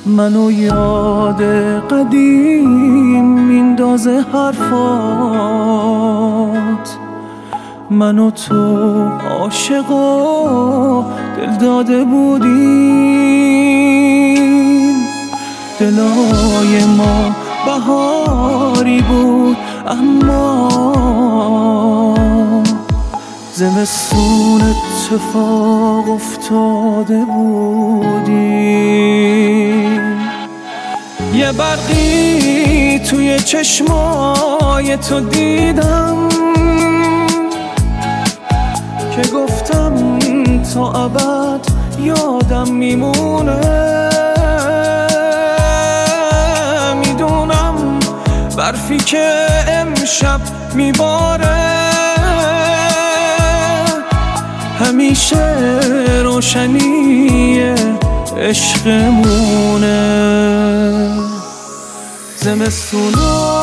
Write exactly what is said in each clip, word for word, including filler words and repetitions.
منو یاد قدیم میندازه حرفات. من و تو عاشق و دل داده بودیم، دلای ما بهاری بود اما زمستون اتفاق افتاده بودیم. یه برقی توی چشمای تو دیدم که گفتم تا ابد یادم میمونه. میدونم برفی که امشب میباره همیشه روشنی عشقمونه. زمستونا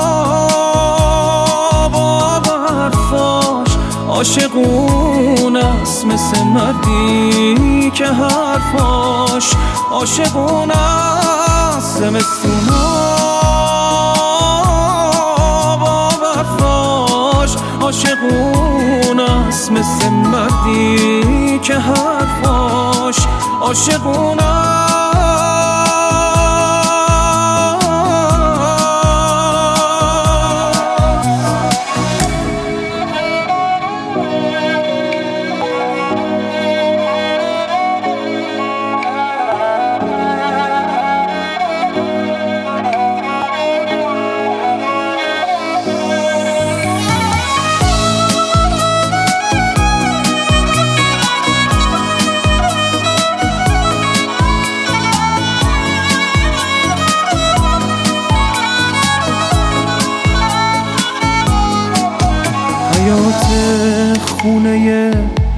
با برفاش عاشقون است، مثل مردی که حرفاش عاشقون است. زمستونا با برفاش عاشقون است، مثل مردی که حرفاش عاشقون است. حیات خونه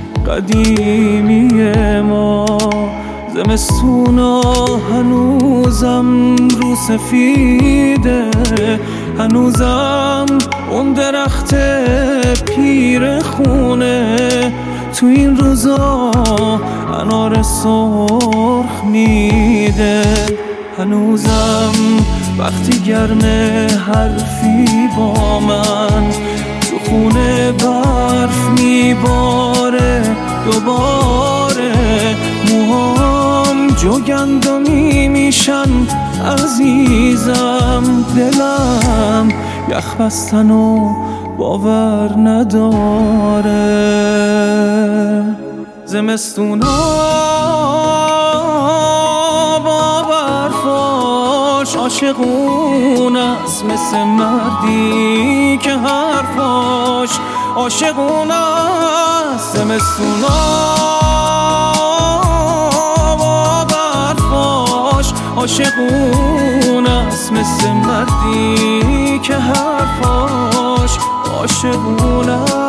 قدیمی ما، زمستونا هنوزم رو سفیده، هنوزم اون درخت پیر خونه تو این روزا انار سرخ میده. هنوزم وقتی گرمه حرفی با من تو خونه برف میباره دوباره. موهام جوگندمی میشن عزیزم، دلم یخ بستن و باور نداره. زمستونا با برفاش عاشقون است، مثل مردی که حرفاش عاشقون است. زمستونا با برفاش عاشقون است، مثل مردی که حرفاش عاشقون است.